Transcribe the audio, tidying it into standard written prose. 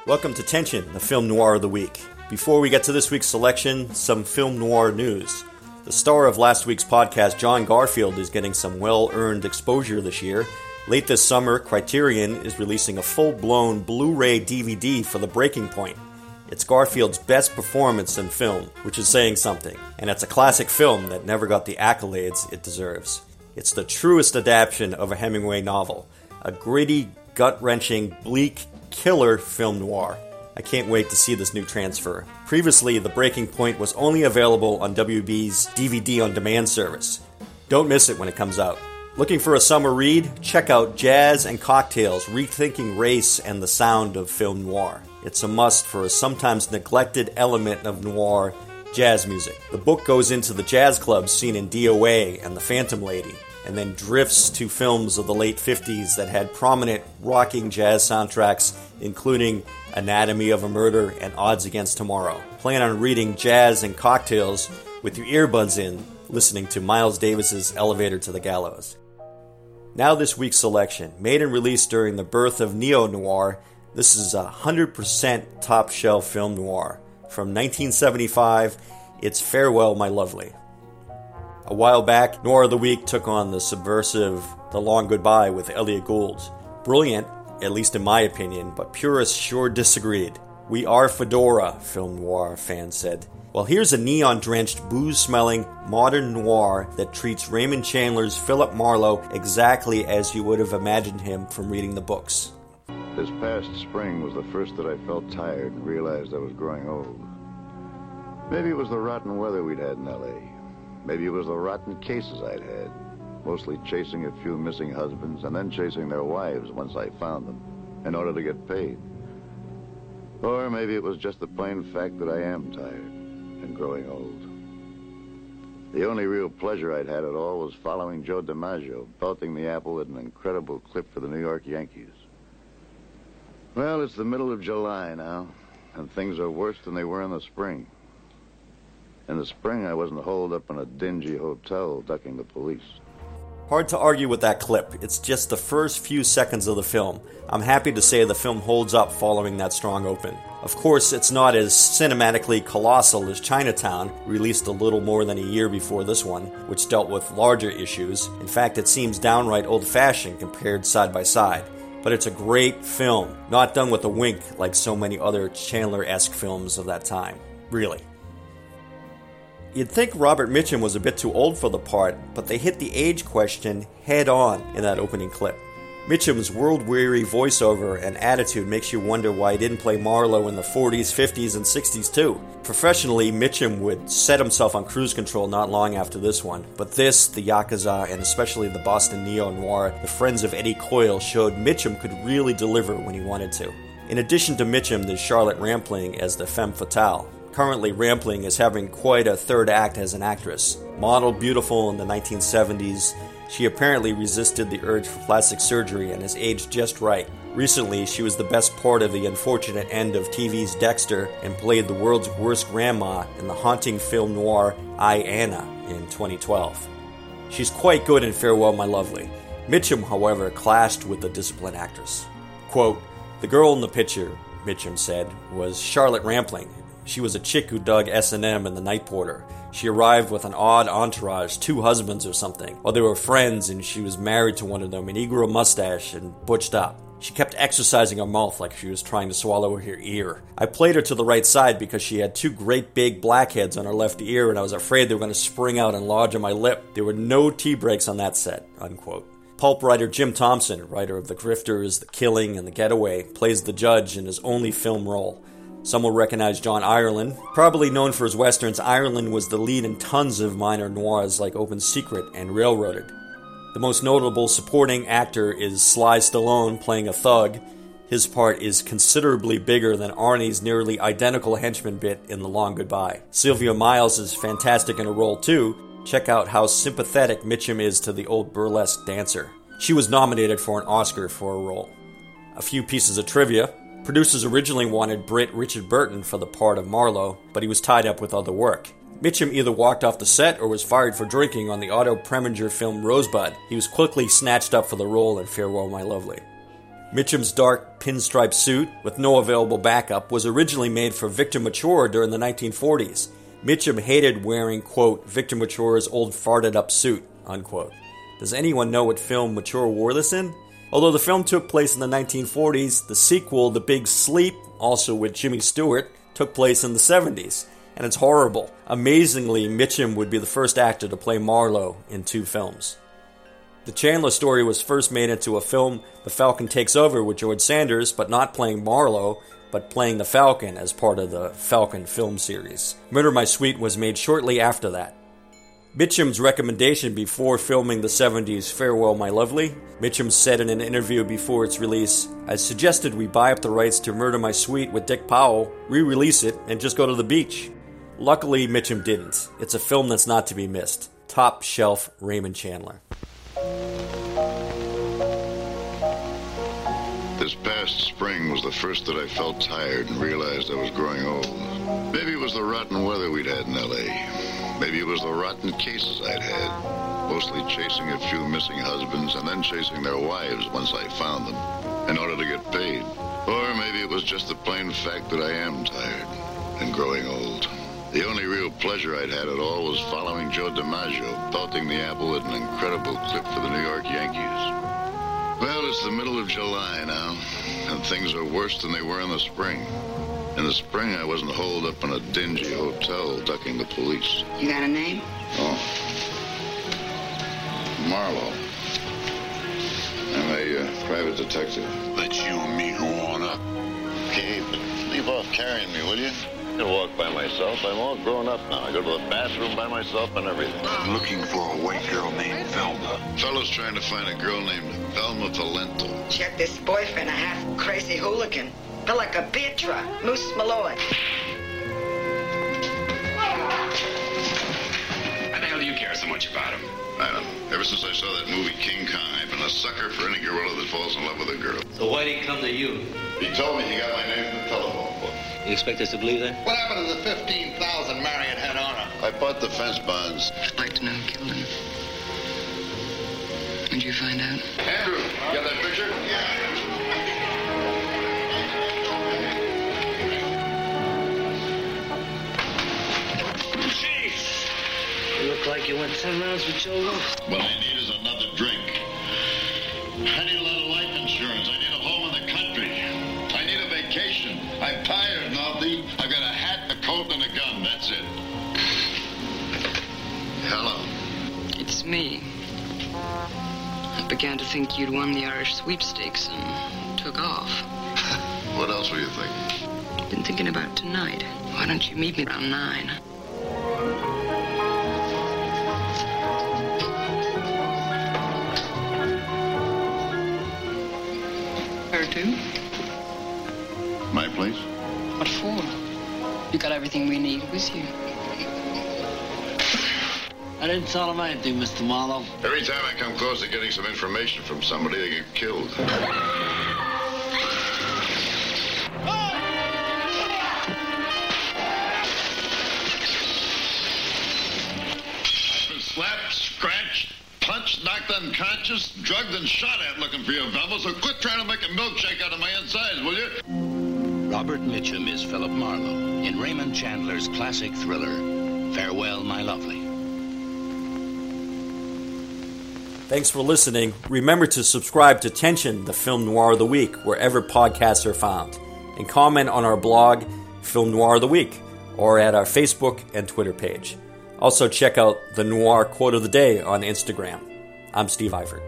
Welcome to Tension, the film noir of the week. Before we get to this week's selection, some film noir news. The star of last week's podcast, John Garfield, is getting some well-earned exposure this year. Late this summer, Criterion is releasing a full-blown Blu-ray DVD for The Breaking Point. It's Garfield's best performance in film, which is saying something, and it's a classic film that never got the accolades it deserves. It's the truest adaptation of a Hemingway novel, a gritty, gut-wrenching, bleak, killer film noir. I can't wait to see this new transfer. Previously, The Breaking Point was only available on WB's DVD on demand service. Don't miss it when it comes out. Looking for a summer read? Check out Jazz and Cocktails, Rethinking Race and the Sound of Film Noir. It's a must for a sometimes neglected element of noir, jazz music. The book goes into the jazz clubs seen in DOA and The Phantom Lady, and then drifts to films of the late 50s that had prominent rocking jazz soundtracks, including Anatomy of a Murder and Odds Against Tomorrow. Plan on reading Jazz and Cocktails with your earbuds in, listening to Miles Davis's Elevator to the Gallows. Now this week's selection. Made and released during the birth of neo-noir, this is a 100% top-shelf film noir. From 1975, it's Farewell, My Lovely. A while back, Noir of the Week took on the subversive The Long Goodbye with Elliot Gould. Brilliant, at least in my opinion, but purists sure disagreed. We are Fedora, film noir fans said. Well, here's a neon-drenched, booze-smelling modern noir that treats Raymond Chandler's Philip Marlowe exactly as you would have imagined him from reading the books. This past spring was the first that I felt tired and realized I was growing old. Maybe it was the rotten weather we'd had in L.A. Maybe it was the rotten cases I'd had, mostly chasing a few missing husbands and then chasing their wives once I found them, in order to get paid. Or maybe it was just the plain fact that I am tired and growing old. The only real pleasure I'd had at all was following Joe DiMaggio, belting the apple at an incredible clip for the New York Yankees. Well, it's the middle of July now, and things are worse than they were in the spring. In the spring, I wasn't holed up in a dingy hotel ducking the police. Hard to argue with that clip. It's just the first few seconds of the film. I'm happy to say the film holds up following that strong open. Of course, it's not as cinematically colossal as Chinatown, released a little more than a year before this one, which dealt with larger issues. In fact, it seems downright old-fashioned compared side by side. But it's a great film, not done with a wink like so many other Chandler-esque films of that time. Really. You'd think Robert Mitchum was a bit too old for the part, but they hit the age question head-on in that opening clip. Mitchum's world-weary voiceover and attitude makes you wonder why he didn't play Marlowe in the 40s, 50s, and 60s too. Professionally, Mitchum would set himself on cruise control not long after this one, but this, the Yakuza, and especially the Boston neo-noir, the Friends of Eddie Coyle, showed Mitchum could really deliver when he wanted to. In addition to Mitchum, there's Charlotte Rampling as the femme fatale. Currently, Rampling is having quite a third act as an actress. Modeled beautiful in the 1970s, she apparently resisted the urge for plastic surgery and has aged just right. Recently, she was the best part of the unfortunate end of TV's Dexter and played the world's worst grandma in the haunting film noir I, Anna in 2012. She's quite good in Farewell, My Lovely. Mitchum, however, clashed with the disciplined actress. Quote, "The girl in the picture," Mitchum said, was Charlotte Rampling. She was a chick who dug S&M and the Night Porter. She arrived with an odd entourage, 2 husbands or something. Or they were friends and she was married to one of them and he grew a mustache and butched up. She kept exercising her mouth like she was trying to swallow her ear. I played her to the right side because she had 2 great big blackheads on her left ear and I was afraid they were going to spring out and lodge on my lip. There were no tea breaks on that set, unquote. Pulp writer Jim Thompson, writer of The Grifters, The Killing, and The Getaway, plays the judge in his only film role. Some will recognize John Ireland. Probably known for his westerns, Ireland was the lead in tons of minor noirs like Open Secret and Railroaded. The most notable supporting actor is Sly Stallone playing a thug. His part is considerably bigger than Arnie's nearly identical henchman bit in The Long Goodbye. Sylvia Miles is fantastic in her role too. Check out how sympathetic Mitchum is to the old burlesque dancer. She was nominated for an Oscar for her role. A few pieces of trivia. Producers originally wanted Brit Richard Burton for the part of Marlowe, but he was tied up with other work. Mitchum either walked off the set or was fired for drinking on the Otto Preminger film Rosebud. He was quickly snatched up for the role in Farewell, My Lovely. Mitchum's dark pinstripe suit, with no available backup, was originally made for Victor Mature during the 1940s. Mitchum hated wearing, quote, Victor Mature's old farted-up suit, unquote. Does anyone know what film Mature wore this in? Although the film took place in the 1940s, the sequel, The Big Sleep, also with Jimmy Stewart, took place in the 70s. And it's horrible. Amazingly, Mitchum would be the first actor to play Marlowe in 2 films. The Chandler story was first made into a film, The Falcon Takes Over, with George Sanders, but not playing Marlowe, but playing the Falcon as part of the Falcon film series. Murder My Sweet was made shortly after that. Mitchum's recommendation before filming the 70s Farewell My Lovely, Mitchum said in an interview before its release, I suggested we buy up the rights to Murder My Sweet with Dick Powell, re-release it, and just go to the beach. Luckily, Mitchum didn't. It's a film that's not to be missed. Top shelf Raymond Chandler. This past spring was the first that I felt tired and realized I was growing old. Maybe it was the rotten weather we'd had in L.A. Maybe it was the rotten cases I'd had. Mostly chasing a few missing husbands and then chasing their wives once I found them in order to get paid. Or maybe it was just the plain fact that I am tired and growing old. The only real pleasure I'd had at all was following Joe DiMaggio, pelting the apple at an incredible clip for the New York Yankees. Well, it's the middle of July now, and things are worse than they were in the spring. In the spring, I wasn't holed up in a dingy hotel ducking the police. You got a name? Oh. Marlowe. I'm a private detective. Let you and me go on up. Okay, but leave off carrying me, will you? I walk by myself. I'm all grown up now. I go to the bathroom by myself and everything. I'm looking for a white girl named Velma. Fellow's trying to find a girl named Velma Valento. Check this boyfriend, a half-crazy hooligan. Built like a beer truck. Moose Malloy. Why the hell do you care so much about him? I don't know. Ever since I saw that movie King Kong, I've been a sucker for any gorilla that falls in love with a girl. So why'd he come to you? He told me he got my name from the telephone book. You expect us to believe that? What happened to the 15,000 Marion had on her? I bought the fence bonds. I'd like to know who killed him. Did you find out? Andrew, you got that picture? Jeez! You look like you went 10 rounds with Joe Louis. What I need is another drink. I need a lot of life insurance. I need a home in the country. I need a vacation. I'm tired, Naldi. I've got a hat, a coat, and a gun. That's it. Hello. It's me. I began to think you'd won the Irish sweepstakes and took off. What else were you thinking? Been thinking about tonight. Why don't you meet me around 9? Where to? My place? What for? You got everything we need with you. I didn't tell him anything, Mr. Marlowe. Every time I come close to getting some information from somebody, they get killed. I've been slapped, scratched, punched, knocked unconscious, drugged, and shot at looking for you, Velma, so quit trying to make a milkshake out of my insides, will you? Robert Mitchum is Philip Marlowe in Raymond Chandler's classic thriller, Farewell, My Lovely. Thanks for listening. Remember to subscribe to Tension, the Film Noir of the Week, wherever podcasts are found. And comment on our blog, Film Noir of the Week, or at our Facebook and Twitter page. Also check out the Noir Quote of the Day on Instagram. I'm Steve Eifert.